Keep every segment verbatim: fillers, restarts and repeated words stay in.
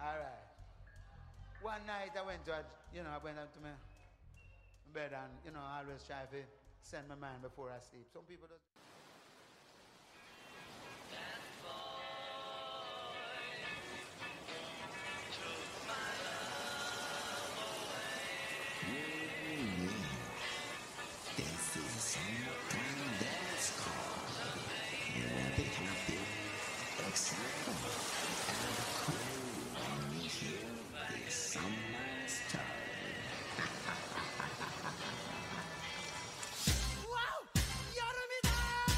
All right. One night I went to, a, you know, I went up to my bed and, you know, I always try to send my mind before I sleep. Some people just... This is summertime dance call. You will be happy, excited, and cool when you hear this summer story. 와우! 여름이다!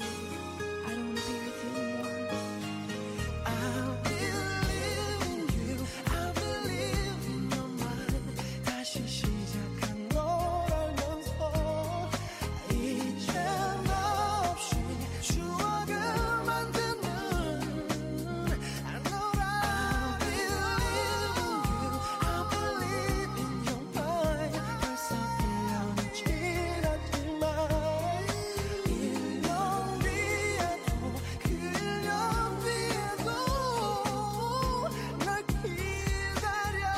I don't wanna be with you anymore. I believe in you. I believe in your mind. 다시 시작한 걸 알면서 이제 없이 추억을 만드는 I know I believe in you. I believe in your mind. 벌써 일 년이 지났지만 일 년 뒤에도 그 일 년 뒤에도 날 기다려.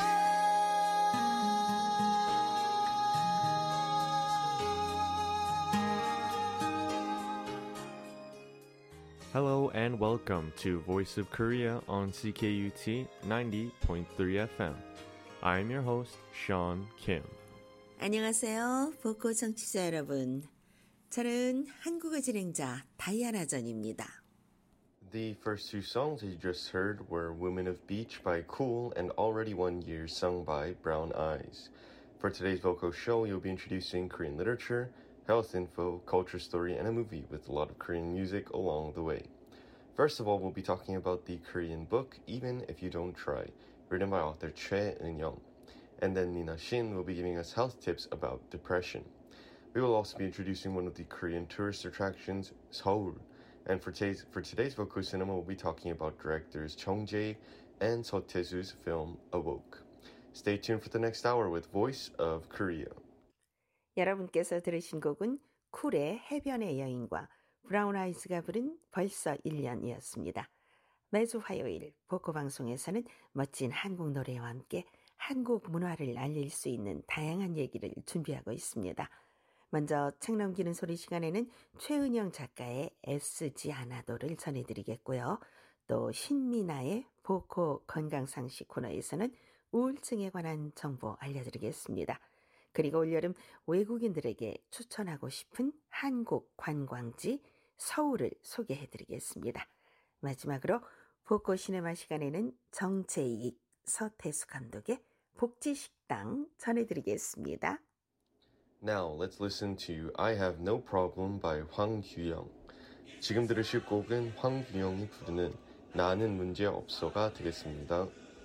Hello and welcome to Voice of Korea on C K U T ninety point three F M. I'm your host, Sean Kim. 안녕하세요. 보코 청취자 여러분. 저는 한국어 진행자 다이아나 전입니다. The first two songs you just heard were Women of Beach by Cool and Already One Year sung by Brown Eyes. For today's vocal show, you'll be introducing Korean literature, health info, culture story, and a movie with a lot of Korean music along the way. First of all, we'll be talking about the Korean book, Even If You Don't Try, written by author Choi Eun-young. And then Nina Shin will be giving us health tips about depression. We will also be introducing one of the Korean tourist attractions, Seoul. And for today's, for today's vocal cinema, we'll be talking about directors Chung Jae and Seo Tae-soo's film Awoke. Stay tuned for the next hour with Voice of Korea. 여러분께서 들으신 곡은 쿨의 해변의 여인과 브라운 아이즈가 부른 벌써 일 년이었습니다. 매주 화요일 보코 방송에서는 멋진 한국 노래와 함께 한국 문화를 알릴 수 있는 다양한 얘기를 준비하고 있습니다. 먼저 책 넘기는 소리 시간에는 최은영 작가의 애쓰지 않아도를 전해드리겠고요. 또 신미나의 보코 건강상식 코너에서는 우울증에 관한 정보 알려드리겠습니다. 그리고 올여름 외국인들에게 추천하고 싶은 한국 관광지 서울을 소개해드리겠습니다. 마지막으로 보코 시네마 시간에는 정재익, 서태수 감독의 복지식당 전해드리겠습니다. Now, let's listen to I Have No Problem by 황규영. 지금 들으실 곡은 황규영이 부르는 나는 문제 없어가 되겠습니다.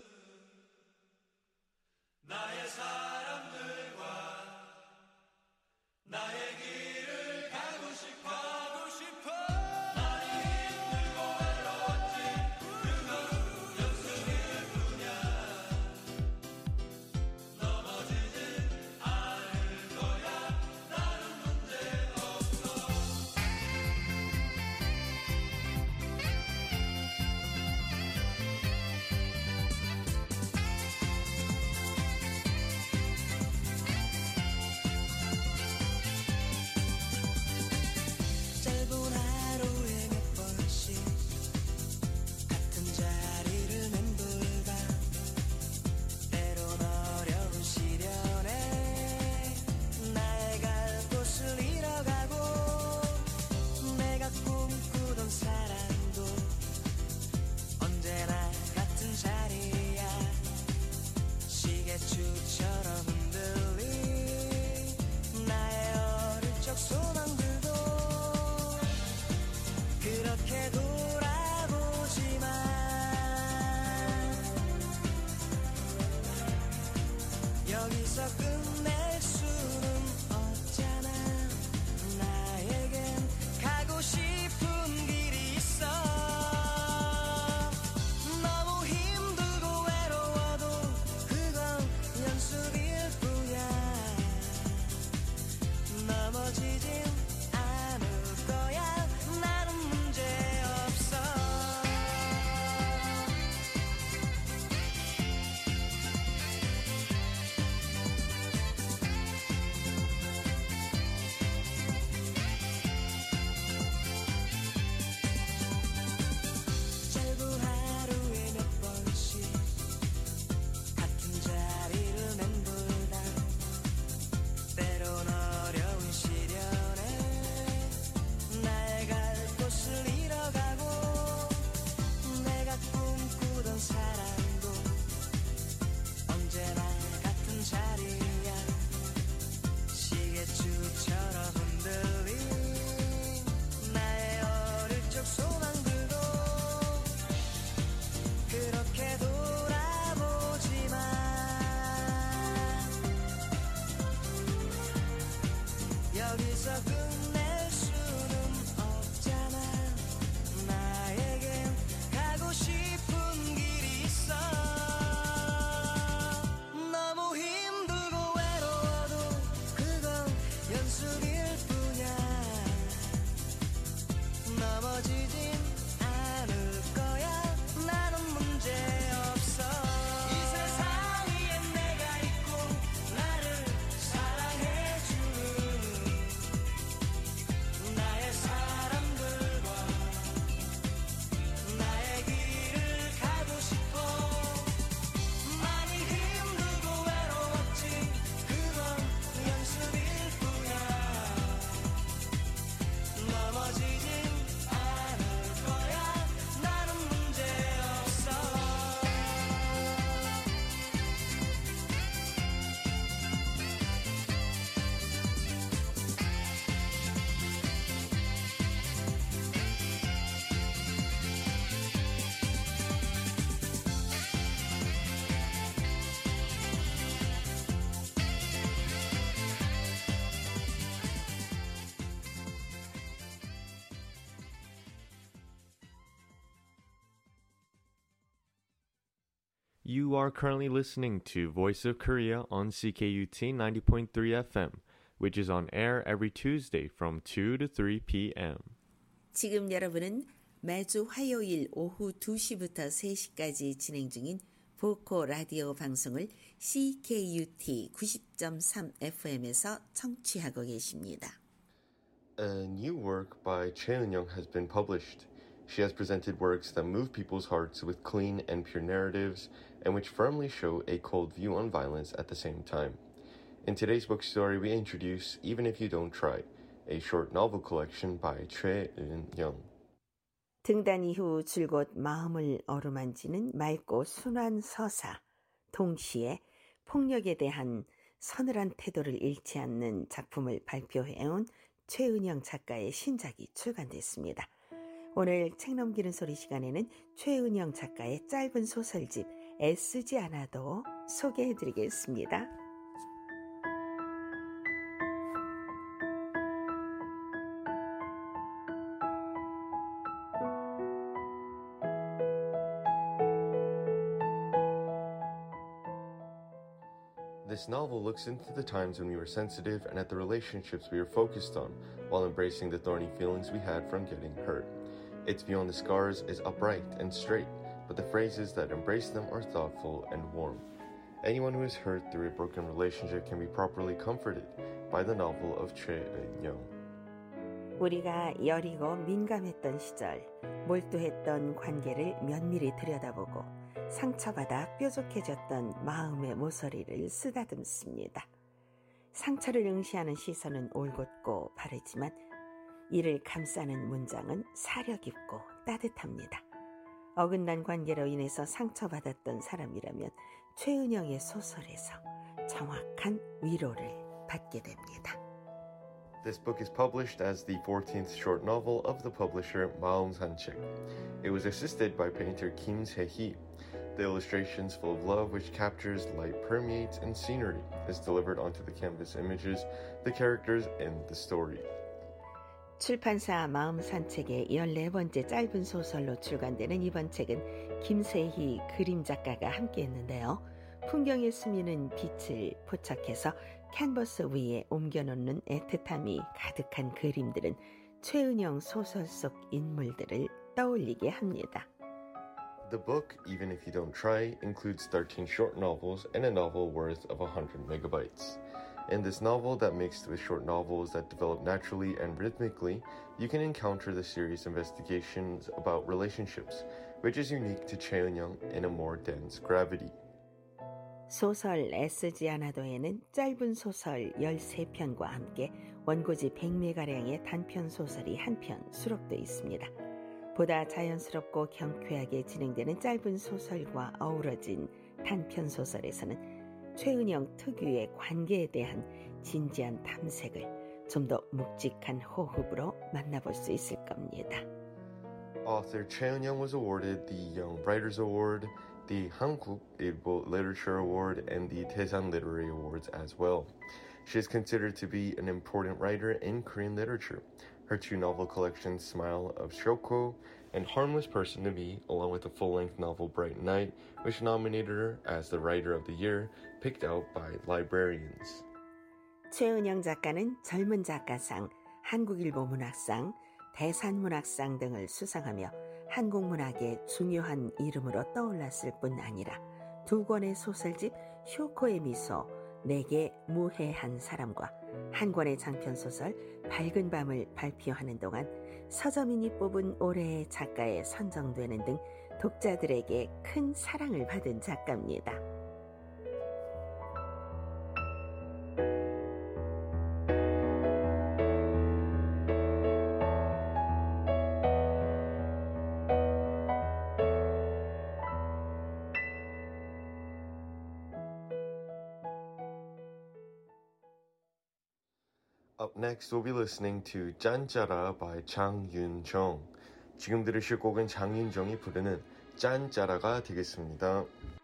나의 사람들과 나의 길을 가고 싶어 가고 싶어 많이 힘들고 외로웠지 그건 연습일 뿐이야 넘어지진 않을 거야 나는 문제 없어 짧은 하루에 몇 번씩 같은 자리를 맴돌다 때론 어려운 시련에 나의 갈 곳을 잃어가고 내가 꿈꾸던 사랑도 언제나 같은 자리야 시계추처럼 흔들린 나의 어릴 적 소망들도 그렇게 돌아보지만 여기서 끝낼 수는 없잖아 나에겐 가고 싶은 길이 있어 너무 힘들고 외로워도 그건 연습일 뿐이야 넘어지진 않을 거야 나는 문제 없어 소망 들고 그렇게 돌아보지만 여기서 끝낼 수는 없잖아. 나에겐 가고 싶은 길이 있어. 너무 힘들고 외로워도 그건 연습일 뿐이야. 넘어지진 않을 거야. 나는 문제 없어. 이 세상 위엔 내가 있고 나를 사랑해주는 나의 사람들과 나의 길을 가고 싶어. 많이 힘들고 외로웠지. 그건 연습일 뿐이야. 넘어지진 않을 거야. 나는 문제 없어. You are currently listening to Voice of Korea on C K U T ninety point three F M, which is on air every Tuesday from two to three p.m. 지금 여러분은 매주 화요일 오후 두 시부터 세 시까지 진행 중인 보코 라디오 방송을 C K U T 구십 점 삼 에프엠에서 청취하고 계십니다. A new work by Choi Eun-young has been published. She has presented works that move people's hearts with clean and pure narratives, and which firmly show a cold view on violence at the same time. In today's book story, we introduce Even If You Don't Try, a short novel collection by Choi Eun-young. 등단 이후 줄곧 마음을 어루만지는 맑고 순한 서사, 동시에 폭력에 대한 서늘한 태도를 잃지 않는 작품을 발표해온 최은영 작가의 신작이 출간됐습니다. 오늘 책 넘기는 소리 시간에는 최은영 작가의 짧은 소설집 애쓰지 않아도 소개해드리겠습니다. This novel looks into the times when we were sensitive and at the relationships we were focused on, while embracing the thorny feelings we had from getting hurt. Its view on the scars is upright and straight, but the phrases that embrace them are thoughtful and warm. Anyone who is hurt through a broken relationship can be properly comforted by the novel of Choi Eun-young. 우리가 여리고 민감했던 시절, 몰두했던 관계를 면밀히 들여다보고 상처받아 뾰족해졌던 마음의 모서리를 쓰다듬습니다. 상처를 응시하는 시선은 올곧고 바르지만 이를 감싸는 문장은 사려 깊고 따뜻합니다. 어긋난 관계로 인해서 상처받았던 사람이라면 최은영의 소설에서 정확한 위로를 받게 됩니다. This book is published as the fourteenth short novel of the publisher Maum Sanchik. It was assisted by painter Kim Se-hee. The illustrations full of love which captures light permeates in scenery is delivered onto the canvas images, the characters, and the story. 출판사 마음 산책의 열네 번째 짧은 소설로 출간되는 이번 책은 김세희 그림 작가가 함께했는데요. 풍경에 스미는 빛을 포착해서 캔버스 위에 옮겨놓는 애틋함이 가득한 그림들은 최은영 소설 속 인물들을 떠올리게 합니다. The book, Even If You Don't Try, includes thirteen short novels and a novel worth of one hundred megabytes. In this novel that mixed with short novels that develop naturally and rhythmically, you can encounter the serious investigations about relationships, which is unique to Choi Eun-young in a more dense gravity. 소설 애쓰지 않아도에는 짧은 소설 열세 편과 함께 원고지 백 매가량의 단편 소설이 한 편 수록되어 있습니다. 보다 자연스럽고 경쾌하게 진행되는 짧은 소설과 어우러진 단편 소설에서는 최은영 특유의 관계에 대한 진지한 탐색을 좀 더 묵직한 호흡으로 만나볼 수 있을 겁니다. Author Choi Eun-young was awarded the Young Writers Award, the Hanguk Ilbo Literature Award, and the Daesan Literary Awards as well. She is considered to be an important writer in Korean literature. Her two novel collections, Smile of Shoko and Harmless Person to Me, along with the full-length novel Bright Night, which nominated her as the Writer of the Year, picked out by librarians. 최은영 작가는 젊은 작가상, 한국일보 문학상, 대산문학상 등을 수상하며 한국 문학의 중요한 이름으로 떠올랐을 뿐 아니라 두 권의 소설집 쇼코의 미소, 내게 무해한 사람과 한 권의 장편소설 밝은 밤을 발표하는 동안 서점인이 뽑은 올해의 작가에 선정되는 등 독자들에게 큰 사랑을 받은 작가입니다. Up next, we'll be listening to 짠짜라 by 장윤정. 지금 들으실 곡은 장윤정이 부르는 짠짜라가 되겠습니다.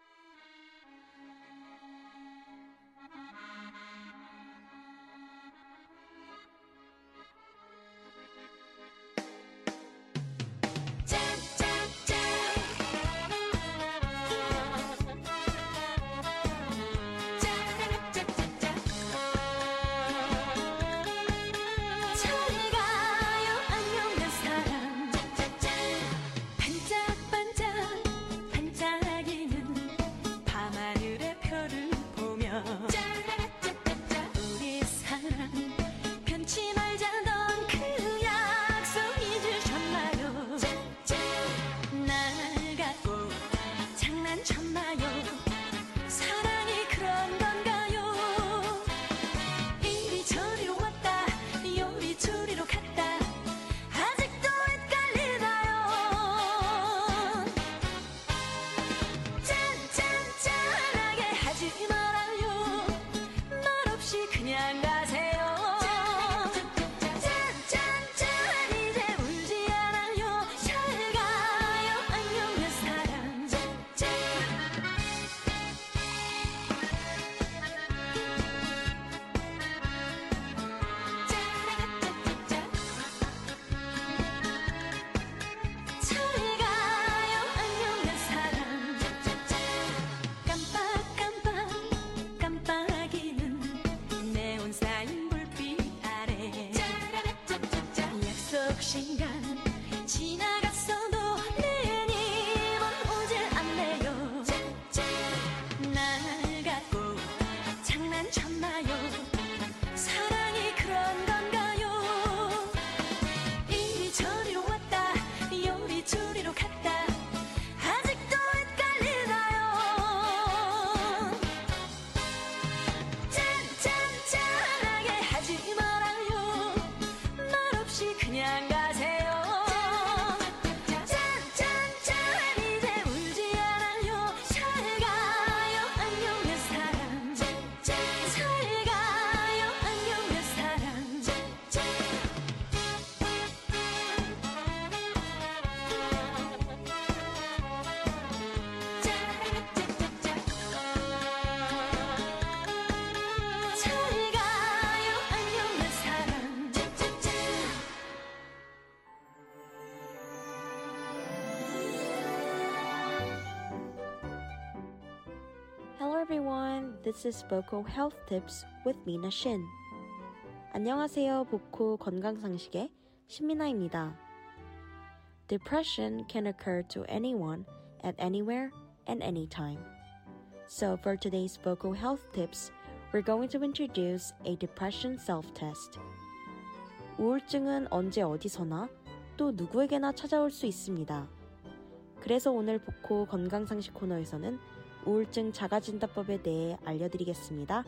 Hello everyone, this is Boko Health Tips with Mina Shin. 안녕하세요, 보코 건강상식의 신미나입니다. Depression can occur to anyone at anywhere and anytime. So for today's Boko Health Tips, we're going to introduce a depression self-test. 우울증은 언제 어디서나 또 누구에게나 찾아올 수 있습니다. 그래서 오늘 보코 건강상식 코너에서는 우울증 자가진단법에 대해 알려드리겠습니다.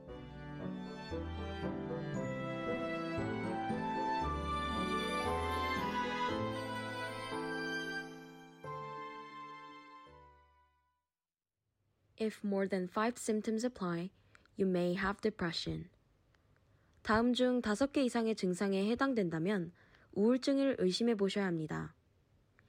If more than five symptoms apply, you may have depression. 다음 중 다섯 개 이상의 증상에 해당된다면 우울증을 의심해 보셔야 합니다.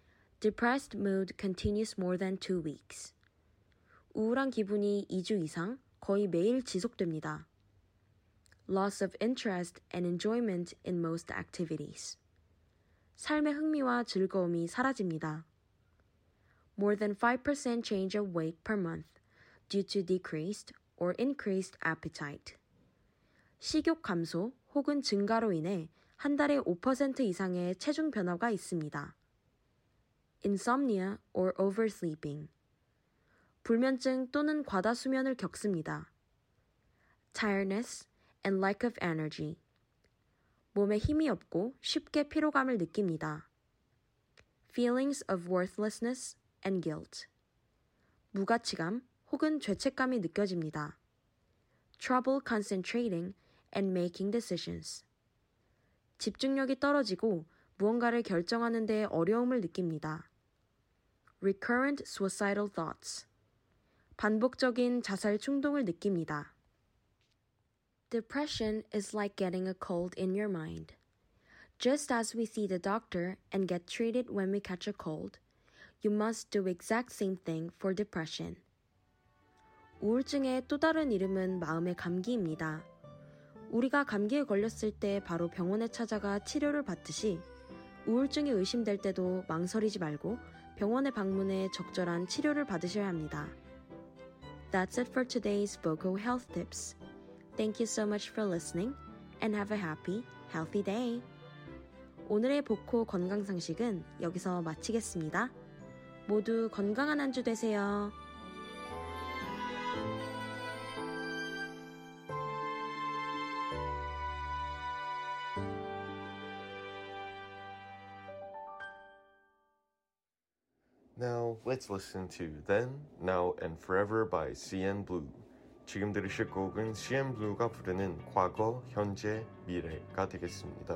Depressed mood continues more than two weeks. 우울한 기분이 이 주 이상 거의 매일 지속됩니다. Loss of interest and enjoyment in most activities. 삶의 흥미와 즐거움이 사라집니다. More than five percent change of weight per month due to decreased or increased appetite. 식욕 감소 혹은 증가로 인해 한 달에 오 퍼센트 이상의 체중 변화가 있습니다. Insomnia or oversleeping. 불면증 또는 과다 수면을 겪습니다. Tiredness and lack of energy. 몸에 힘이 없고 쉽게 피로감을 느낍니다. Feelings of worthlessness and guilt. 무가치감 혹은 죄책감이 느껴집니다. Trouble concentrating and making decisions. 집중력이 떨어지고 무언가를 결정하는 데 어려움을 느낍니다. Recurrent suicidal thoughts. 반복적인 자살 충동을 느낍니다. Depression is like getting a cold in your mind. Just as we see the doctor and get treated when we catch a cold, you must do exact same thing for depression. 우울증의 또 다른 이름은 마음의 감기입니다. 우리가 감기에 걸렸을 때 바로 병원에 찾아가 치료를 받듯이 우울증이 의심될 때도 망설이지 말고 병원에 방문해 적절한 치료를 받으셔야 합니다. That's it for today's vocal health tips. Thank you so much for listening and have a happy, healthy day. 오늘의 보코 건강 상식은 여기서 마치겠습니다. 모두 건강한 한 주 되세요. Now, let's listen to Then, Now, and Forever by 씨엔블루. 지금 들으실 곡은 씨엔블루가 부르는 과거, 현재, 미래가 되겠습니다.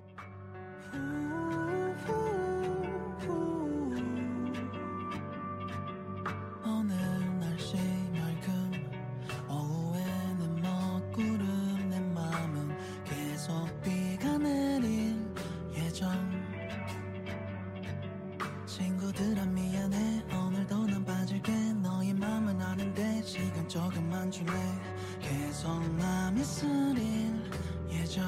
오늘 날씨 맑음 오후에는 먹구름 내 맘은 계속 비가 내릴 예정 친구들아 미안해 오늘도 난 빠질게 너의 맘은 아는데 시간 조금만 줄래 계속 맘이 쓰릴 예정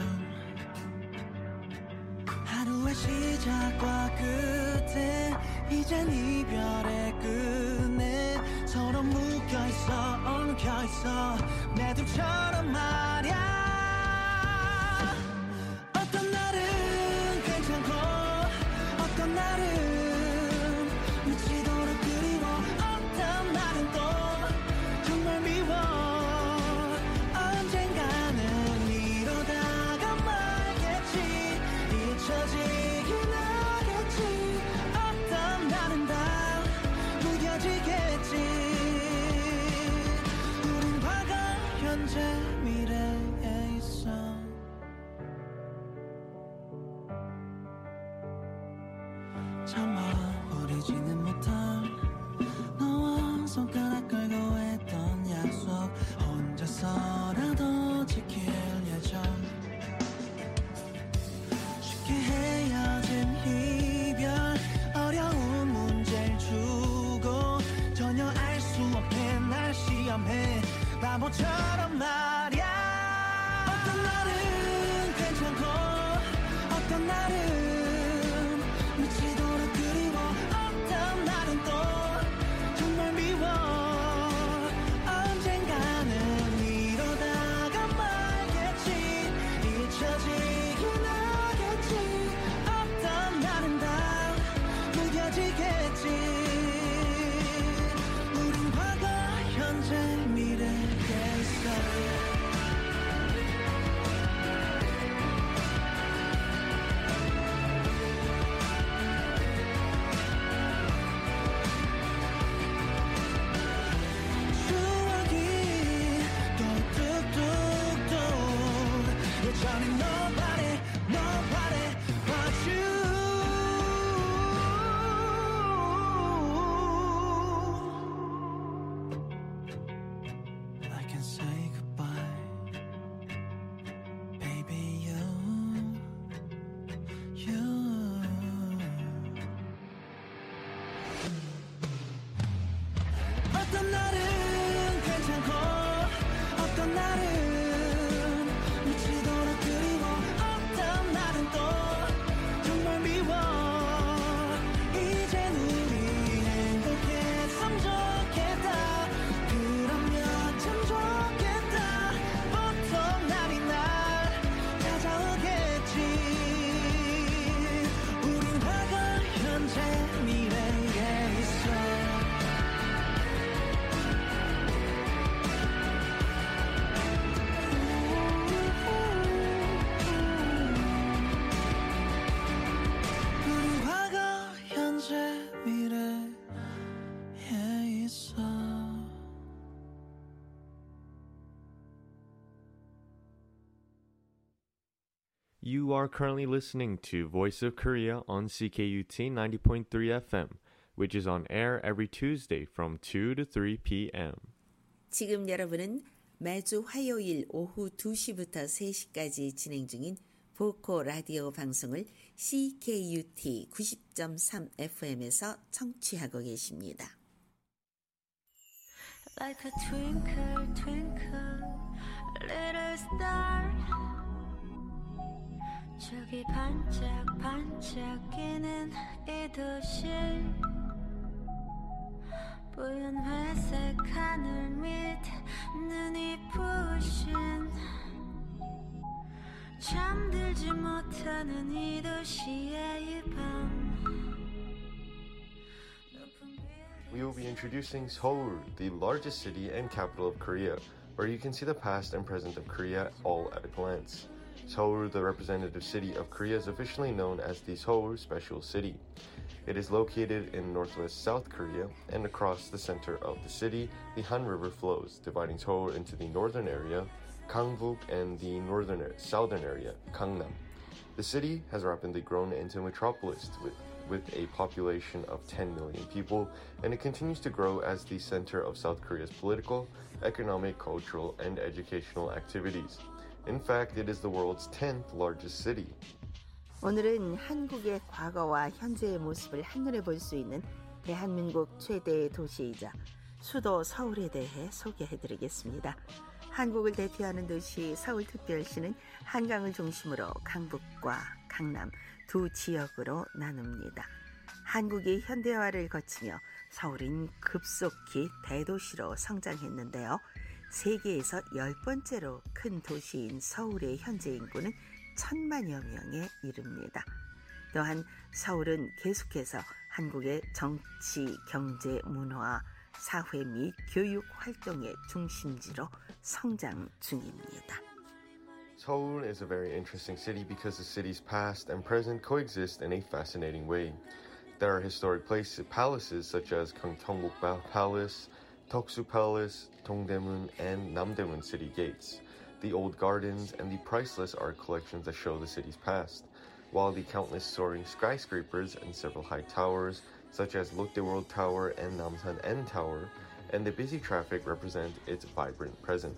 하루의 시작과 끝에 이젠 이별의 끝에 서로 묶여있어 엉켜있어 내 둘처럼 말야 어떤 날은 괜찮고 어떤 날은 미치도록 그리워 어떤 날은 또 정말 미워 언젠가는 이러다가 말겠지 잊혀지긴 하겠지 어떤 날은 다 무뎌지겠지 우린 과거 현재 미래에 있어 차마 버리지는 못할 너와 손가락 걸고 했던 약속 혼자서라도 지킬 예정 쉽게 헤어진 이별 어려운 문제를 주고 전혀 알 수 없게 날 시험해 바보처럼 말야 어떤 날은 괜찮고 어떤 날은 미치도록 그리워 어떤 날은 또 정말 미워 언젠가는 이러다가 말겠지 잊혀지긴 하겠지 어떤 날은 다 무뎌지겠지 우린 과거 현재 미래에 있어 추억이 또 뚝뚝뚝 여전히 nobody nobody but you You are currently listening to Voice of Korea on C K U T ninety point three F M, which is on air every Tuesday from two to three p.m. 지금 여러분은 매주 화요일 오후 두 시부터 세 시까지 진행 중인 보코 라디오 방송을 씨 케이 유 티 구십 점 삼 에프엠에서 청취하고 계십니다. Like a twinkle, twinkle, little star. 저기 반짝 반짝이는 이 도시. 뽀얀 회색 하늘 밑 눈이 부신. 잠들지 못하는 이 도시의 이 밤. We will be introducing Seoul, the largest city and capital of Korea, where you can see the past and present of Korea all at a glance. Seoul, the representative city of Korea, is officially known as the Seoul Special City. It is located in northwest South Korea, and across the center of the city, the Han River flows, dividing Seoul into the northern area, Gangbuk, and the northern southern area, Gangnam. The city has rapidly grown into a metropolis with, with a population of ten million people, and it continues to grow as the center of South Korea's political, economic, cultural, and educational activities. In fact, it is the world's tenth largest city. 오늘은 한국의 과거와 현재의 모습을 한눈에 볼 수 있는 대한민국 최대의 도시이자 수도 서울에 대해 소개해드리겠습니다. 한국을 대표하는 도시 서울특별시는 한강을 중심으로 강북과 강남 두 지역으로 나눕니다. 한국이 현대화를 거치며 서울은 급속히 대도시로 성장했는데요. 세계에서 열 번째로 큰 도시인 서울의 현재 인구는 천만여 명에 이릅니다. 또한 서울은 계속해서 한국의 정치, 경제, 문화, 사회 및 교육 활동의 중심지로 성장 중입니다. Seoul is a very interesting city because the city's past and present coexist in a fascinating way. There are historic places, palaces such as Gyeongbok Palace, Toksu Palace, Dongdaemun, and Namdaemun city gates, the old gardens, and the priceless art collections that show the city's past, while the countless soaring skyscrapers and several high towers, such as Lotte World Tower and Namsan N Tower, and the busy traffic represent its vibrant present.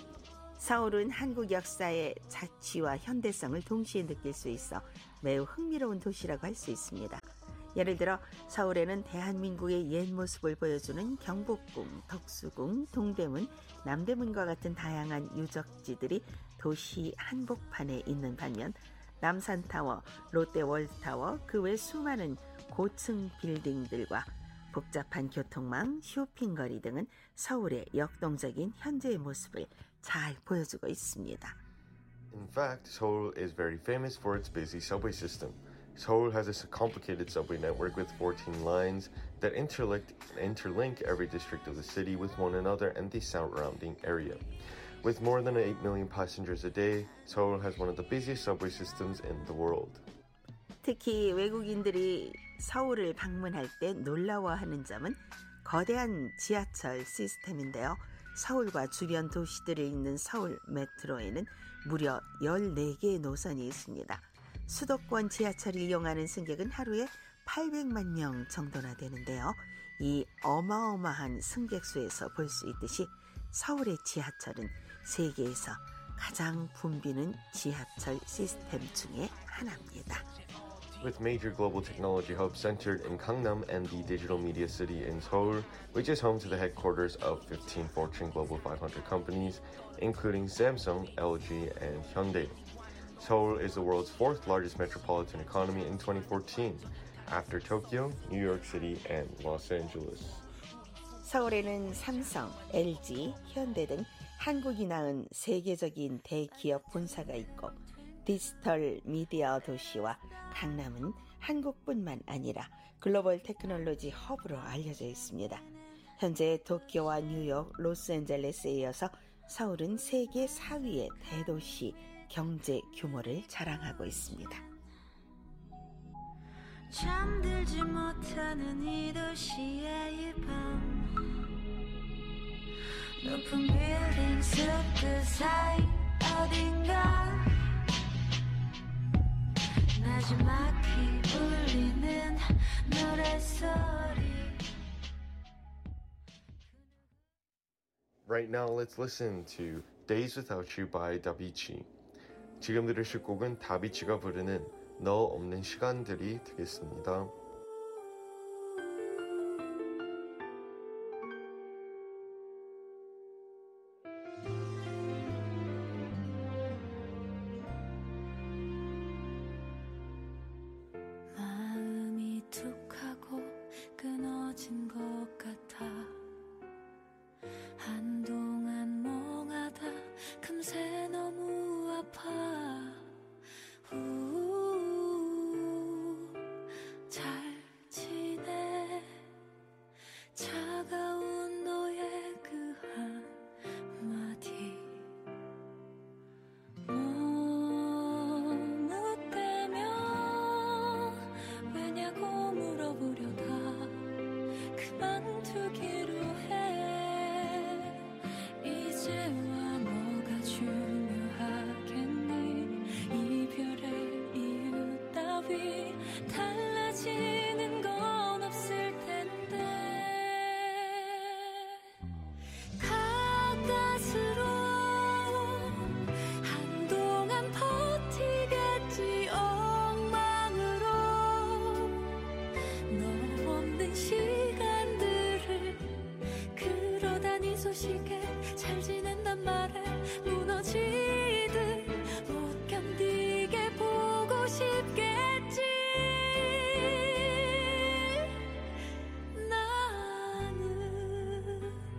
서울은 한국 역사의 자취와 현대성을 동시에 느낄 수 있어 매우 흥미로운 도시라고 할 수 있습니다. 예를 들어 서울에는 대한민국의 옛 모습을 보여주는 경복궁, 덕수궁, 동대문, 남대문과 같은 다양한 유적지들이 도시 한복판에 있는 반면 남산타워, 롯데월드타워, 그 외 수많은 고층 빌딩들과 복잡한 교통망, 쇼핑거리 등은 서울의 역동적인 현재의 모습을 잘 보여주고 있습니다. In fact, Seoul is very famous for its busy subway system. Seoul has a complicated subway network with fourteen lines that interlink, interlink every district of the city with one another and the surrounding area. With more than eight million passengers a day, Seoul has one of the busiest subway systems in the world. 특히 외국인들이 서울을 방문할 때 놀라워하는 점은 거대한 지하철 시스템인데요. 서울과 주변 도시들을 잇는 서울 메트로에는 무려 열네 개의 노선이 있습니다. 수도권 지하철을 이용하는 승객은 하루에 팔백만 명 정도나 되는데요. 이 어마어마한 승객 수에서 볼 수 있듯이 서울의 지하철은 세계에서 가장 붐비는 지하철 시스템 중에 하나입니다. With major global technology hubs centered in Gangnam and the digital media city in Seoul, which is home to the headquarters of fifteen Fortune Global five hundred companies, including Samsung, L G, and Hyundai. Seoul is the world's fourth largest metropolitan economy in twenty fourteen, after Tokyo, New York City, and Los Angeles. 서울에는 삼성, 엘지, 현대 등 한국이 낳은 세계적인 대기업 본사가 있고 디지털 미디어 도시와 강남은 한국뿐만 아니라 글로벌 테크놀로지 허브로 알려져 있습니다. 현재 도쿄와 뉴욕, 로스앤젤레스에 이어서 서울은 세계 사 위의 대도시 경제 규모를 자랑하고 있습니다. 잠들지 못하는 이 도시의 이 밤 높은 빌딩 숲들 사이 어딘가 나지막히 울리는 노랫소리. Right now, let's listen to Days Without You by 다비치. 지금 들으실 곡은 다비치가 부르는 너 없는 시간들이 되겠습니다. 마음이 툭 하고 끊어진 것 같아. 한동안 멍하다 금세 너무 아파. 우, 잘 지내. 차가운 너의 그 한마디. 너무 때면 왜냐고 물어보려다 그만두기로 해. 이제와 뭐가 중요하겠니. 이별의 이유 따위 달라지는 건 없을 텐데. 가까스로 한동안 버티겠지. 엉망으로 너 없는 시간들을. 그러다 네 소식에 잘 지낸단 말에 무너지듯 못 견디게 보고 싶겠지. 나는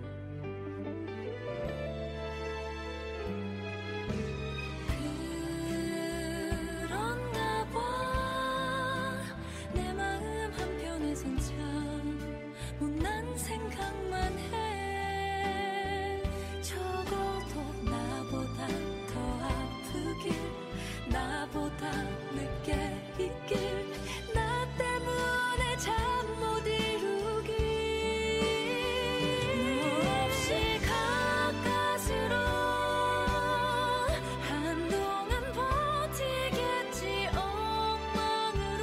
그런가 봐. 내 마음 한편에선 참 못난 생각만 해. 적어도 나보다 더 아프길, 나보다 늦게 있길, 나 때문에 잠 못 이루길. 너 없이 가까스로 한동안 버티겠지. 엉망으로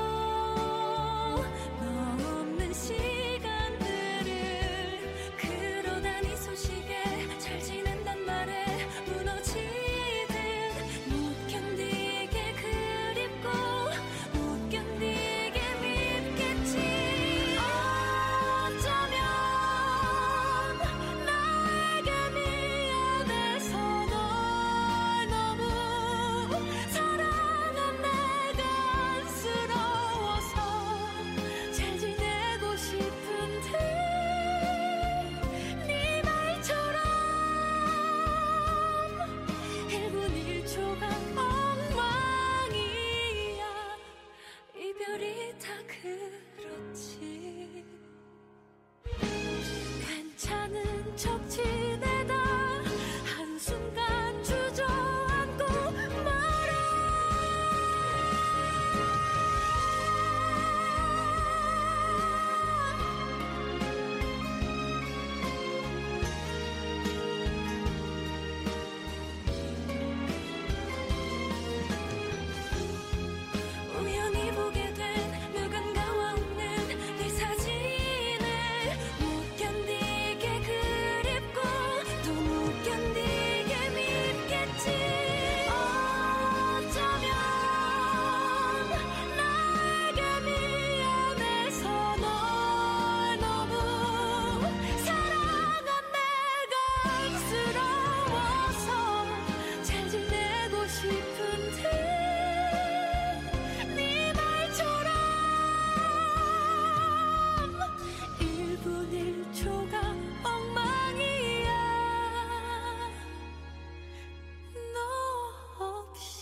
너 없는 시간들을. 그러다 네 소식에 잘 지낸단 말에 무너지듯 못 견디게 그립고 못 견디게 밉겠지. 어쩌면 나에게 미안해서 널 너무 사랑한 내가 안쓰러워서 잘 지내고 싶은데. 네 말처럼 일 분 일 초가 엉망이야. 이별이 다 그렇지. 괜찮은 척 지내다 한순간 주저앉고 말아. 우연히 보게 된 누군가와 웃는 네 사진을 못 견디게 그립고 또 못 견디게 밉겠지. 어쩌면 나에게 미안해서 널 너무 사랑한 내가 안쓰러워서 잘 지내고 싶은데. 네 말처럼 일 분 일 초가 엉망이야. 너 없이.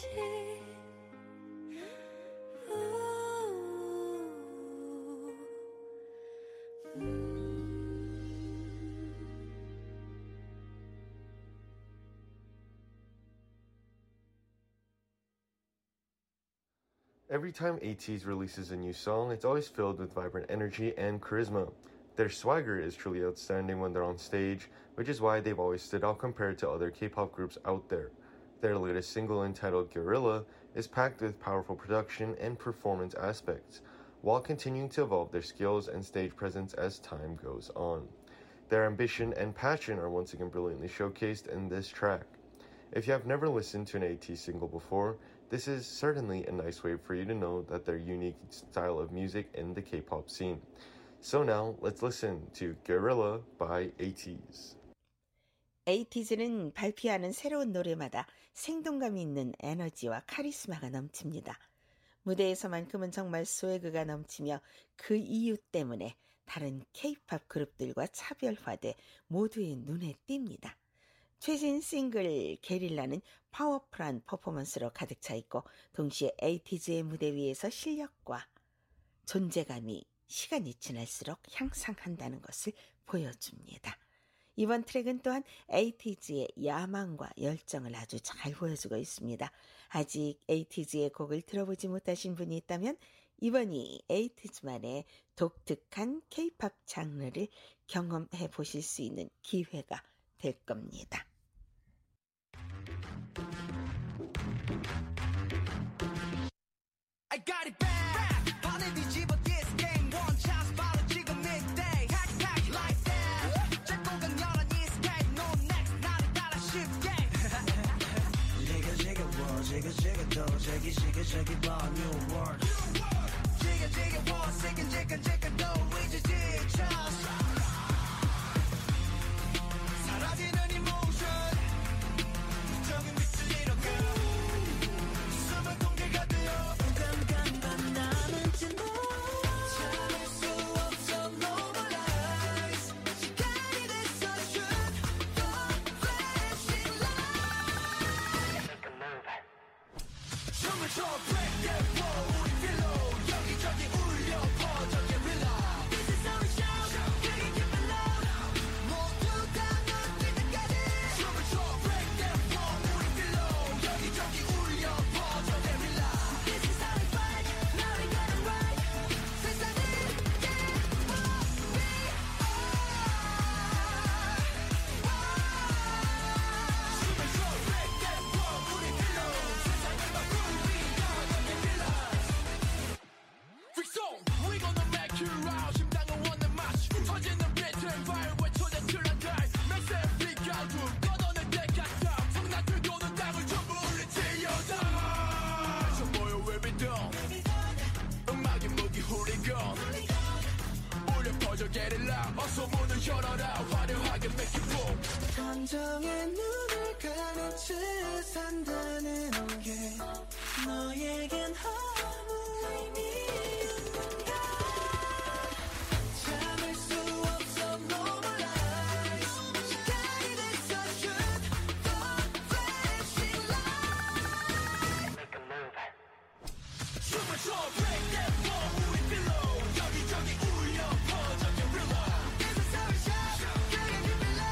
우, 음. Every time ATEEZ releases a new song, it's always filled with vibrant energy and charisma. Their swagger is truly outstanding when they're on stage, which is why they've always stood out compared to other K-pop groups out there. Their latest single entitled Guerrilla is packed with powerful production and performance aspects, while continuing to evolve their skills and stage presence as time goes on. Their ambition and passion are once again brilliantly showcased in this track. If you have never listened to an ATEEZ single before, this is certainly a nice way for you to know that their unique style of music in the K-pop scene. So now, let's listen to Gorilla by ATEEZ. 에이티즈는 발표하는 새로운 노래마다 생동감이 있는 에너지와 카리스마가 넘칩니다. 무대에서만큼은 정말 스웨그가 넘치며 그 이유 때문에 다른 K-팝 그룹들과 차별화돼 모두의 눈에 띕니다. 최신 싱글 게릴라는 파워풀한 퍼포먼스로 가득 차 있고 동시에 에이티즈의 무대 위에서 실력과 존재감이 시간이 지날수록 향상한다는 것을 보여줍니다. 이번 트랙은 또한 에이티즈의 야망과 열정을 아주 잘 보여주고 있습니다. 아직 에이티즈의 곡을 들어보지 못하신 분이 있다면 이번이 에이티즈만의 독특한 K-팝 장르를 경험해 보실 수 있는 기회가 될 겁니다. I got it back. 반을 뒤집어 this game one chance 바로 지금 midday. Hack hack like that. 짧고 강렬한 이 스타일 no next 나를 따라 쉽게. 지가 지겨워 지가 지겨도 지기 지겨 지기 봐 new world. 지겨 지겨워 지긴 지긴 지겨도 이제 지쳤어. 사라지는 emotion. 적은 빛을 잃어가. 숨은 공기가 되어. 감정에 눈을 가린 채 산다는 게 너에겐 아무 의미 없는가. 참을 수 없어 normalize. 시간이 됐어 shoot the flashing light. Make a move. 춤을 춰 break that wall 우리 below. 여기저기 울려 퍼져 guerrilla. This is our shot. Getting you below.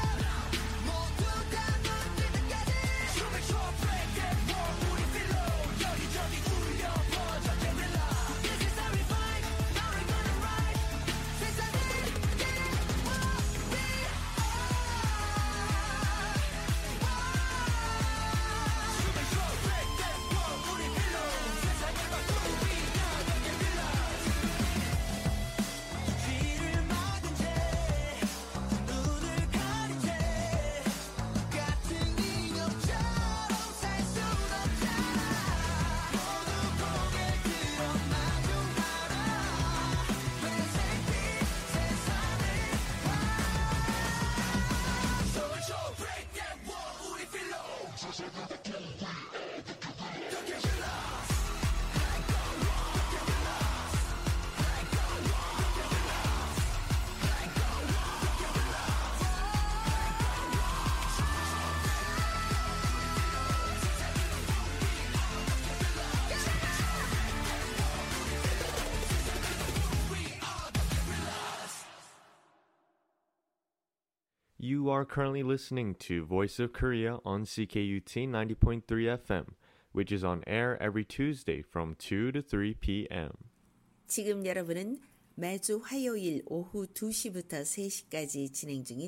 You are currently listening to Voice of Korea on C K U T ninety point three F M, which is on air every Tuesday from two to three p.m. 지금 여러분은 매주 화요일 오후 두 시부터 세 시까지 진행 중인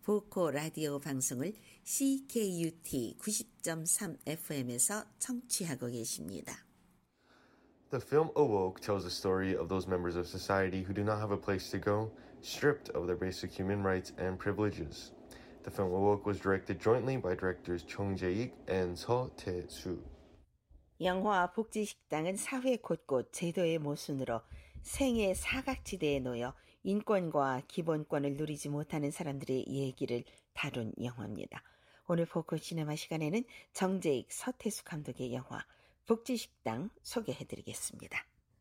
보코 라디오 방송을 씨케이유티 구십 점 삼 에프엠에서 청취하고 계십니다. The film Awoke tells the story of those members of society who do not have a place to go, stripped of their basic human rights and privileges. The film Awoke was directed jointly by directors Chung Jae-ik and Seo Tae-soo. 영화 복지식당은 사회 곳곳 제도의 모순으로 생애 사각지대에 놓여 인권과 기본권을 누리지 못하는 사람들의 얘기를 다룬 영화입니다. 오늘 포크 시네마 시간에는 정재익, 서태수 감독의 영화 복지식당 소개해드리겠습니다.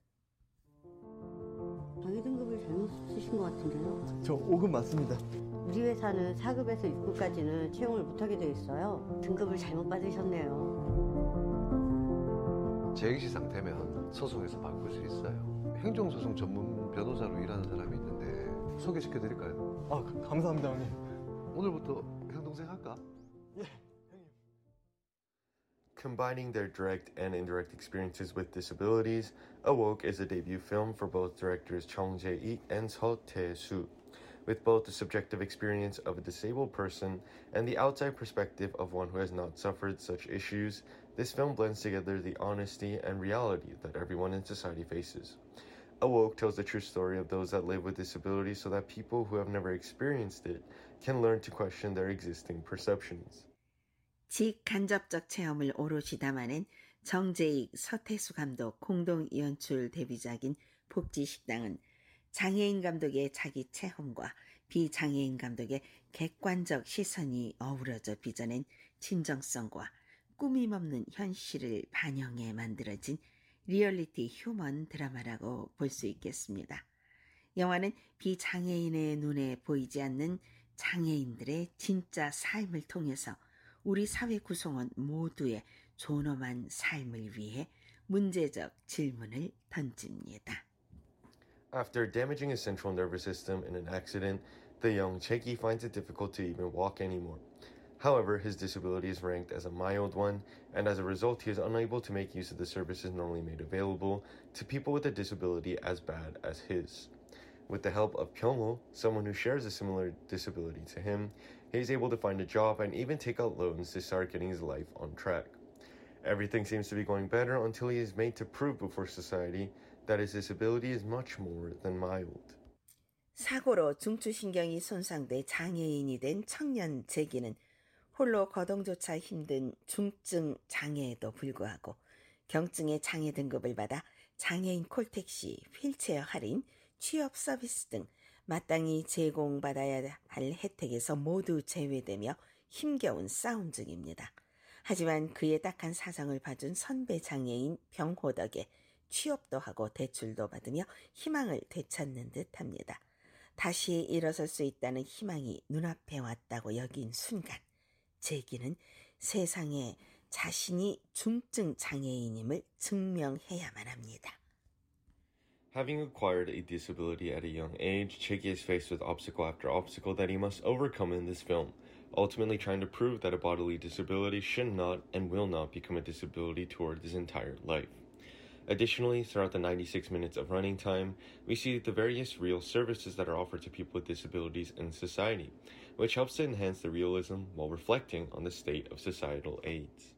정의 등급을 잘못 쓰신 것 같은데요. 저 오 급 맞습니다. 우리 회사는 사 급에서 육 급까지는 채용을 못하게 돼 있어요. 등급을 잘못 받으셨네요. 재익씨 상태면 소송에서 바꿀 수 있어요. 행정소송 전문 변호사로 일하는 사람이 있는데 소개시켜드릴까요? 아, 감사합니다, 형님. 오늘부터 형 동생 할까? 예. Combining their direct and indirect experiences with disabilities, Awoke is a debut film for both directors Chung Jae-ik and Seo Tae-soo. With both the subjective experience of a disabled person and the outside perspective of one who has not suffered such issues, this film blends together the honesty and reality that everyone in society faces. Awoke tells the true story of those that live with disabilities so that people who have never experienced it can learn to question their existing perceptions. 직간접적 체험을 오롯이 담아낸 정재익, 서태수 감독 공동 연출 데뷔작인 복지식당은 장애인 감독의 자기 체험과 비장애인 감독의 객관적 시선이 어우러져 빚어낸 진정성과 꾸밈 없는 현실을 반영해 만들어진 리얼리티 휴먼 드라마라고 볼 수 있겠습니다. 영화는 비장애인의 눈에 보이지 않는 장애인들의 진짜 삶을 통해서 우리 사회 구성원 모두의 존엄한 삶을 위해 문제적 질문을 던집니다. After damaging his central nervous system in an accident, the young Cheki finds it difficult to even walk anymore. However, his disability is ranked as a mild one, and as a result, he is unable to make use of the services normally made available to people with a disability as bad as his. With the help of Pyongho, someone who shares a similar disability to him, he is able to find a job and even take out loans to start getting his life on track. Everything seems to be going better until he is made to prove before society that his disability is much more than mild. 사고로 중추신경이 손상돼 장애인이 된 청년 재기는 홀로 거동조차 힘든 중증 장애에도 불구하고 경증의 장애 등급을 받아 장애인 콜택시, 휠체어 할인, 취업 서비스 등 마땅히 제공받아야 할 혜택에서 모두 제외되며 힘겨운 싸움 중입니다. 하지만 그의 딱한 사정을 봐준 선배 장애인 병호 덕에 취업도 하고 대출도 받으며 희망을 되찾는 듯합니다. 다시 일어설 수 있다는 희망이 눈앞에 왔다고 여긴 순간 재기는 세상에 자신이 중증 장애인임을 증명해야만 합니다. Having acquired a disability at a young age, Cheki is faced with obstacle after obstacle that he must overcome in this film, ultimately trying to prove that a bodily disability should not and will not become a disability toward his entire life. Additionally, throughout the ninety-six minutes of running time, we see the various real services that are offered to people with disabilities in society, which helps to enhance the realism while reflecting on the state of societal AIDS.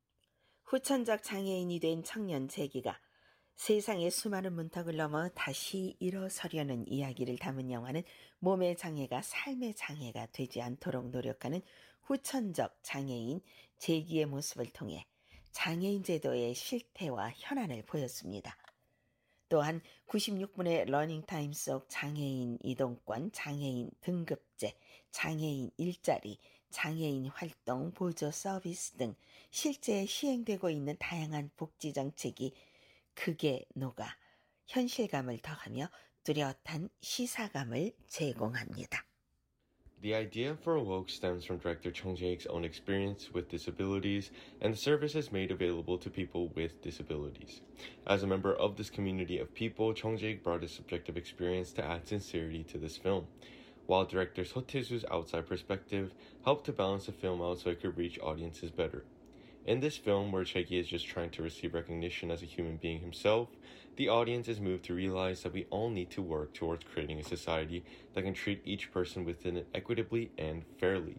후천적 장애인이 된 청년 재기가 세상의 수많은 문턱을 넘어 다시 일어서려는 이야기를 담은 영화는 몸의 장애가 삶의 장애가 되지 않도록 노력하는 후천적 장애인 재기의 모습을 통해 장애인 제도의 실태와 현안을 보였습니다. 또한 구십육 분의 러닝타임 속 장애인 이동권, 장애인 등급제, 장애인 일자리, 장애인 활동 보조 서비스 등 실제 시행되고 있는 다양한 복지 정책이 극에 녹아 현실감을 더하며 뚜렷한 시사감을 제공합니다. The idea for Awoke stems from director Chung Jae-ik's own experience with disabilities and the services made available to people with disabilities. As a member of this community of people, Chung Jae-ik brought his subjective experience to add sincerity to this film, while director Seo Tae-soo's outside perspective helped to balance the film out so it could reach audiences better. In this film, where Chaegi is just trying to receive recognition as a human being himself, the audience is moved to realize that we all need to work towards creating a society that can treat each person within it equitably and fairly.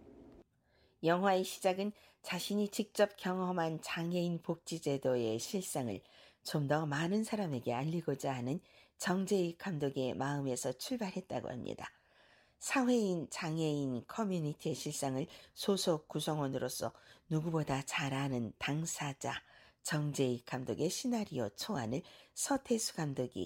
영화의 시작은 자신이 직접 경험한 장애인 복지제도의 실상을 좀 더 많은 사람에게 알리고자 하는 정재익 감독의 마음에서 출발했다고 합니다. 사회인 장애인 커뮤니티의 실상을 소속 구성원으로서 누구보다 잘 아는 당사자 정재익 감독의 시나리오 초안을 서태수 감독이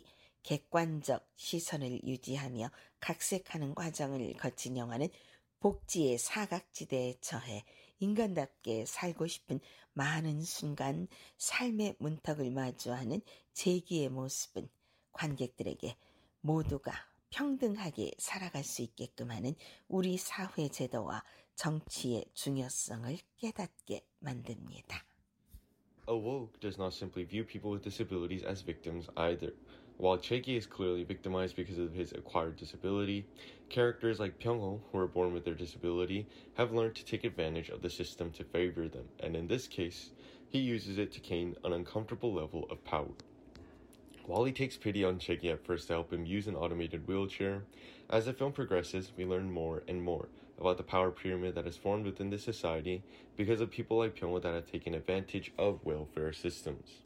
객관적 시선을 유지하며 각색하는 과정을 거친 영화는 복지의 사각지대에 처해 인간답게 살고 싶은 많은 순간 삶의 문턱을 마주하는 재기의 모습은 관객들에게 모두가 평등하게 살아갈 수 있게끔 하는 우리 사회 제도와 정치의 중요성을 깨닫게 만듭니다. Awoke does not simply view people with disabilities as victims either. While Chaegi is clearly victimized because of his acquired disability, characters like Pyungho, who are born with their disability, have learned to take advantage of the system to favor them, and in this case, he uses it to gain an uncomfortable level of power. While he takes pity on Chaegi at first to help him use an automated wheelchair, as the film progresses, we learn more and more about the power pyramid that has formed within this society because of people like Pyungho that have taken advantage of welfare systems.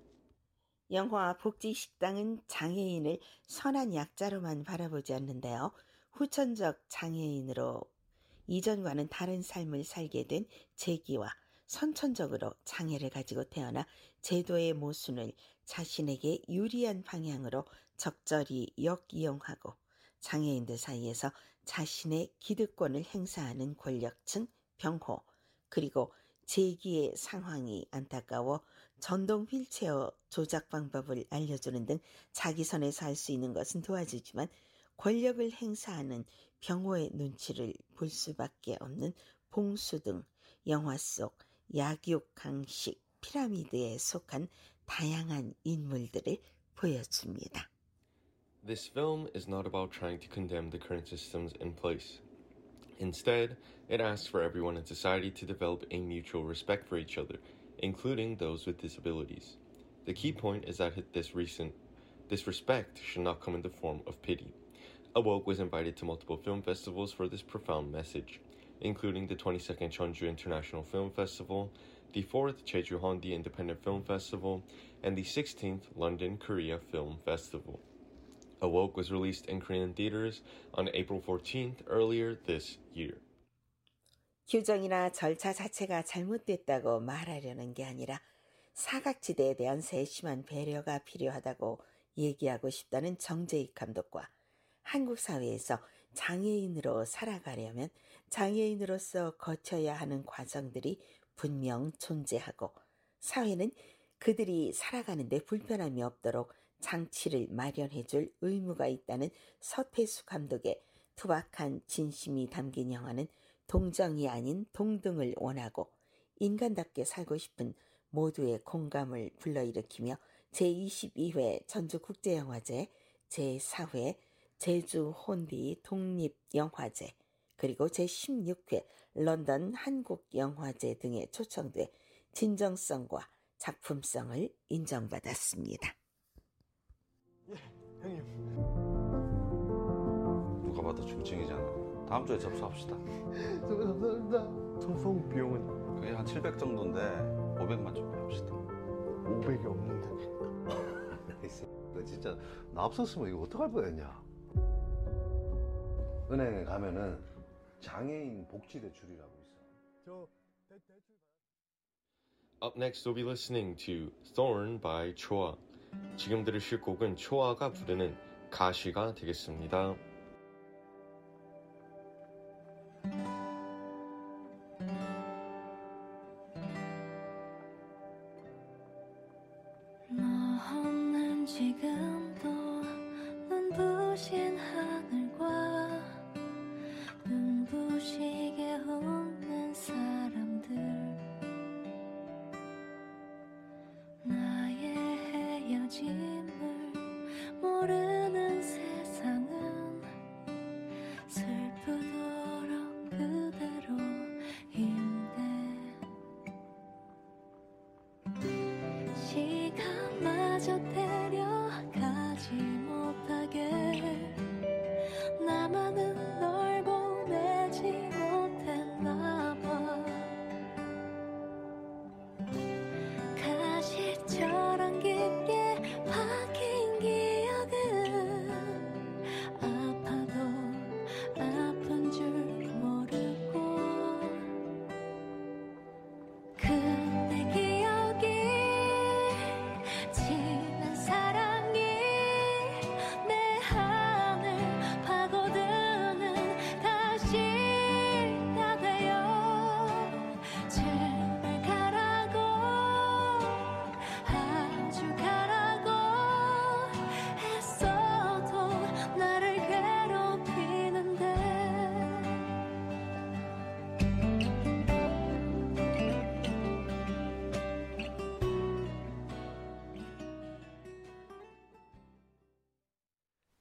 영화 복지식당은 장애인을 선한 약자로만 바라보지 않는데요. 후천적 장애인으로 이전과는 다른 삶을 살게 된 재기와 선천적으로 장애를 가지고 태어나 제도의 모순을 자신에게 유리한 방향으로 적절히 역이용하고 장애인들 사이에서 자신의 기득권을 행사하는 권력층 병호, 그리고 재기의 상황이 안타까워 전동 휠체어 조작 방법을 알려주는 등 자기 선에서 할 수 있는 것은 도와주지만 권력을 행사하는 병호의 눈치를 볼 수밖에 없는 봉수 등 영화 속 약육 강식 피라미드에 속한 다양한 인물들을 보여줍니다. This film is not about trying to condemn the current systems in place. Instead, it asks for everyone in society to develop a mutual respect for each other, including those with disabilities. The key point is that this recent this respect should not come in the form of pity. Awoke was invited to multiple film festivals for this profound message, including the twenty-second Cheonju International Film Festival, the fourth Jeju Hondi Independent Film Festival, and the sixteenth London Korea Film Festival. Awoke was released in Korean theaters on April fourteenth earlier this year. 규정이나 절차 자체가 잘못됐다고 말하려는 게 아니라 사각지대에 대한 세심한 배려가 필요하다고 얘기하고 싶다는 정재익 감독과 한국 사회에서 장애인으로 살아가려면 장애인으로서 거쳐야 하는 과정들이 분명 존재하고 사회는 그들이 살아가는데 불편함이 없도록 장치를 마련해줄 의무가 있다는 서태수 감독의 투박한 진심이 담긴 영화는 동정이 아닌 동등을 원하고 인간답게 살고 싶은 모두의 공감을 불러일으키며 제이십이 회 전주국제영화제, 제사 회 제주 혼비 독립영화제, 그리고 제십육 회 런던 한국영화제 등에 초청돼 진정성과 작품성을 인정받았습니다. 형님. 누가 봐도 중증이잖아. 다음 주에 접수합시다. 감사합니다. 청소년 비용은 그게 한 칠백 정도인데 오백만 좀 합시다. 오백이 없는데. 너 진짜 나 없었으면 이거 어떡할 뻔했냐. 은행에 가면은 장애인 복지대출이라고 있어. 저 대출. Up next, we'll be listening to Thorn by Choa. 지금 들으실 곡은 초아가 부르는 가시가 되겠습니다. 너는 지금도 눈부신 하늘과 눈부시게 웃는 사람들 나의 헤어짐을 모르는 세상은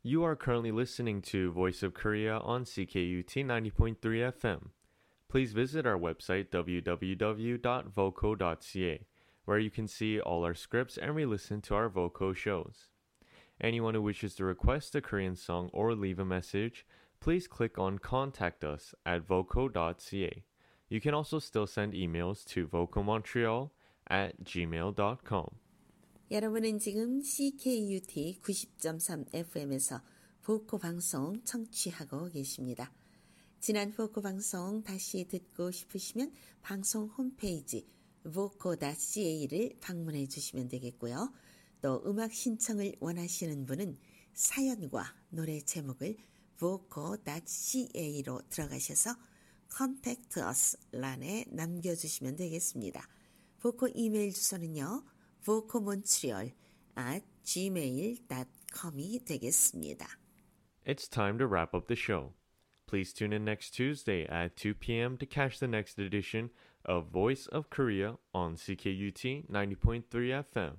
You are currently listening to Voice of Korea on C K U T ninety point three F M. Please visit our website w w w dot voco dot c a, where you can see all our scripts and re-listen to our Voco shows. Anyone who wishes to request a Korean song or leave a message, please click on Contact Us at voco dot c a. You can also still send emails to vocomontreal at gmail dot com. 여러분은 지금 씨케이유티 구십 점 삼 에프엠에서 보코 방송 청취하고 계십니다. 지난 보코 방송 다시 듣고 싶으시면 방송 홈페이지 voco 닷 c a를 방문해 주시면 되겠고요. 또 음악 신청을 원하시는 분은 사연과 노래 제목을 voco 닷 c a로 들어가셔서 Contact Us 란에 남겨주시면 되겠습니다. 보코 이메일 주소는요. vocomontreal at gmail dot com이 되겠습니다. It's time to wrap up the show. Please tune in next Tuesday at two p.m. to catch the next edition of Voice of Korea on C K U T ninety point three F M.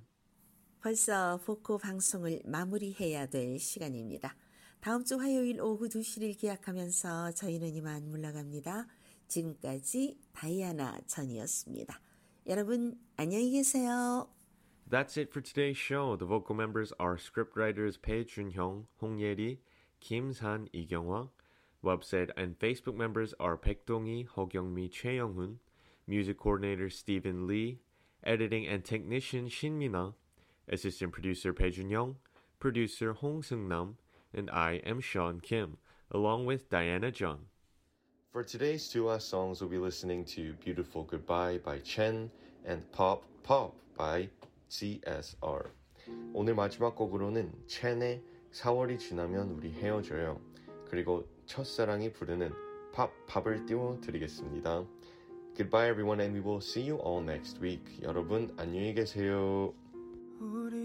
벌써 보코 방송을 마무리해야 될 시간입니다. 다음 주 화요일 오후 두 시를 기약하면서 저희는 이만 물러갑니다. 지금까지 다이아나 전이었습니다. 여러분 안녕히 계세요. That's it for today's show. The vocal members are scriptwriters Pei Junhyung, Hong Ye-ri, Kim San, Lee Kyung-hwa. Website and Facebook members are Baek Dong-hee, Ho Kyung-mi, Choi Young-hoon. Music coordinator Stephen Lee. Editing and technician Shin Mina. Assistant producer Pei Junhyung. Producer Hong Seung-nam. And I am Sean Kim, along with Diana Jung. For today's two last songs, we'll be listening to Beautiful Goodbye by Chen and Pop Pop by C S R. 오늘 마지막 곡으로는 첸의 사월이 지나면 우리 헤어져요. 그리고 첫사랑이 부르는 팝 팝을 띄워드리겠습니다. Goodbye everyone and we will see you all next week. 여러분 안녕히 계세요. 우리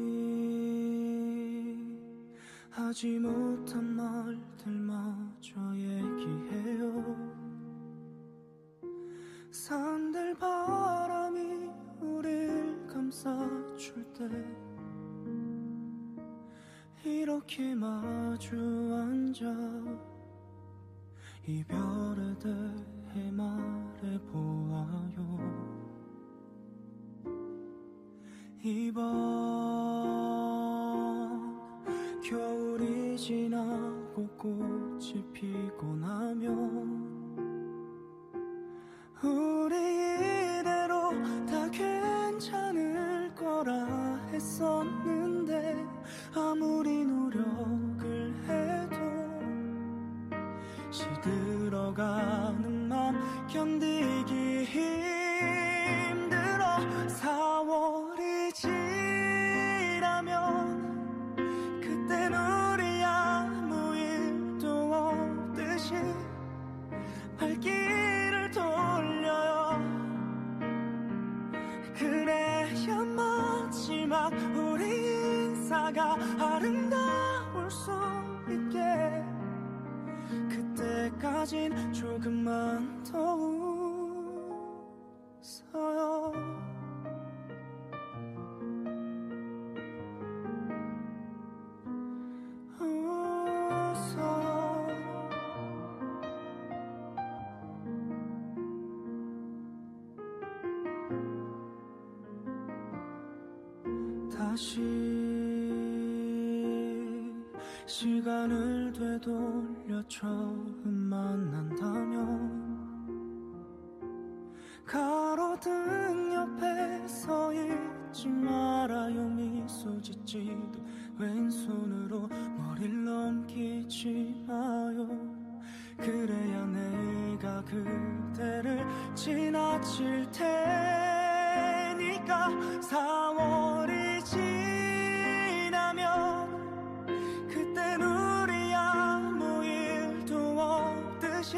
하지 못한 말들마저 얘기해요. 산들 바람이 우릴 감싸줄 때 이렇게 마주 앉아 이별에 대해 말해보아요. 이번 겨울이 지나고 꽃이 피고 나면 우리 이대로 다 괜찮을 거라 했었는데 아무리 노력을 해도 시들어가는 맘 견디기 힘들어. 사월이 지나면 그땐 우리 아무 일도 없듯이 발길을 돌려요. 그래야 마지막 우리 인사가 아름다울 수 있게. 그때까진 조금만 더 웃어요. 웃어요. 다시 시간을 되돌려 처음 만난다면 가로등 옆에 서 있지 말아요. 미소 짓지도 왼손으로 머리를 넘기지 마요. 그래야 내가 그대를 지나칠 테니까. 사월이 지나면 그땐 우리 아무 일도 없듯이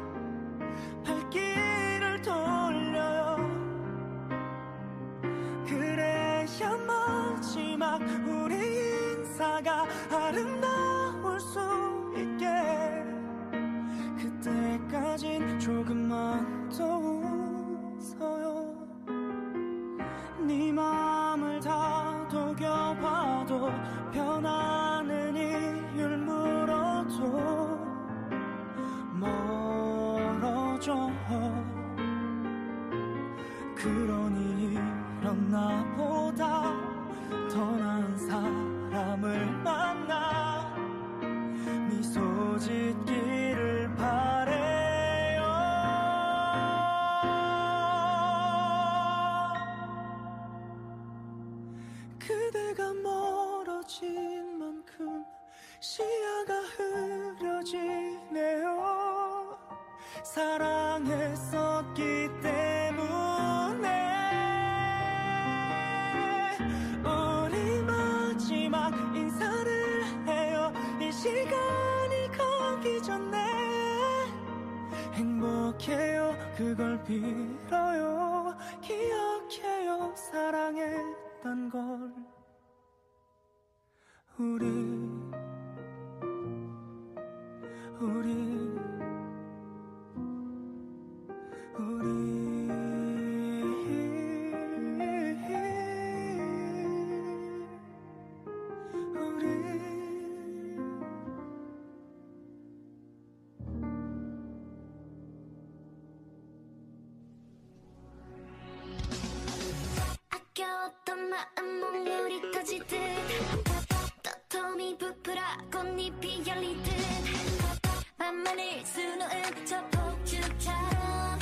발길을 돌려요. 그래야 마지막 우리 인사가 아름다울 수 있게. 그때까진 조금만 더 웃어요. 네 맘을 다독여봐도 변하는 이유 줘 그러니 이런 나보다 더 나은 사람을 만나 미소 짓기를 바래요 그대가 멀어진 만큼 시야가 흐려지네요 사랑했었기 때문에 우리 마지막 인사를 해요 이 시간이 가기 전에 행복해요 그걸 빌어요 기억해요 사랑했던 걸 우리 우리 우리 아껴왔던 마음 몽울이 터지듯 떠톰이 부풀어 꽃잎이 열리듯 만만을 수놓은 저 폭죽처럼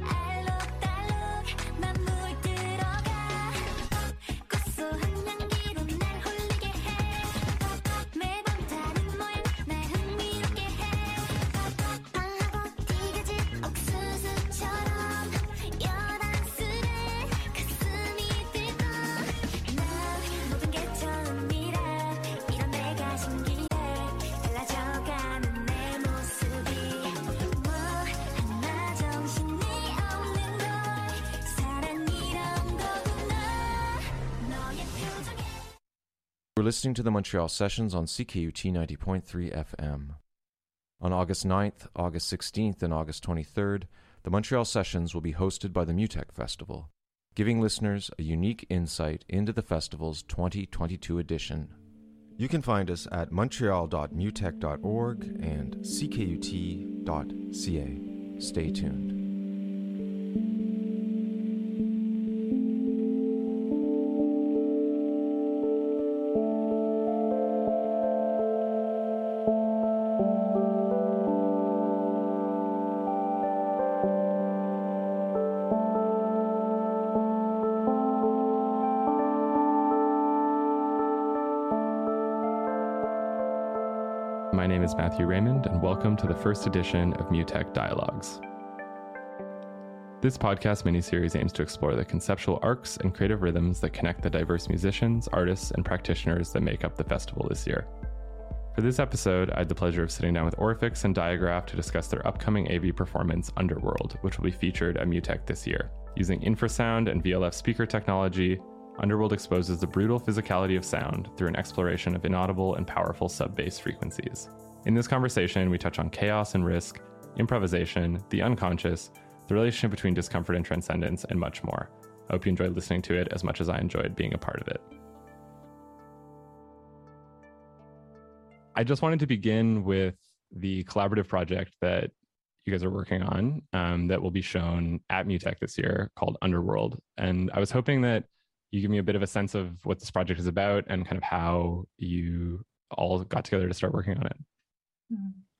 알록달록 난 물들어가 고소한 향기로 날 홀리게 해 매번 다른 모양 날 흥미롭게 해 빵하고 튀겨진 옥수수처럼 여단스레 가슴이 뛰고 난 모든 게 처음이라 이런 내가 신기해 달라져가는 내 모습이 뭐 하나 정신이 없는 걸 사랑이란 거구나 너의 표정에 We're listening to the Montreal Sessions on C K U T ninety point three F M. On August ninth, August sixteenth, and August twenty-third, the Montreal Sessions will be hosted by the MUTEC Festival, giving listeners a unique insight into the festival's twenty twenty-two edition. You can find us at montreal dot mutec dot org and c k u t dot c a. Stay tuned. My name is Matthew Raymond, and welcome to the first edition of MUTEC Dialogues. This podcast miniseries aims to explore the conceptual arcs and creative rhythms that connect the diverse musicians, artists, and practitioners that make up the festival this year. For this episode, I had the pleasure of sitting down with Orphix and Diagraph to discuss their upcoming A V performance, Underworld, which will be featured at MUTEC this year. Using infrasound and V L F speaker technology, Underworld exposes the brutal physicality of sound through an exploration of inaudible and powerful sub-bass frequencies. In this conversation, we touch on chaos and risk, improvisation, the unconscious, the relationship between discomfort and transcendence, and much more. I hope you enjoyed listening to it as much as I enjoyed being a part of it. I just wanted to begin with the collaborative project that you guys are working on um, that will be shown at MUTEC this year called Underworld. And I was hoping that you give me a bit of a sense of what this project is about and kind of how you all got together to start working on it.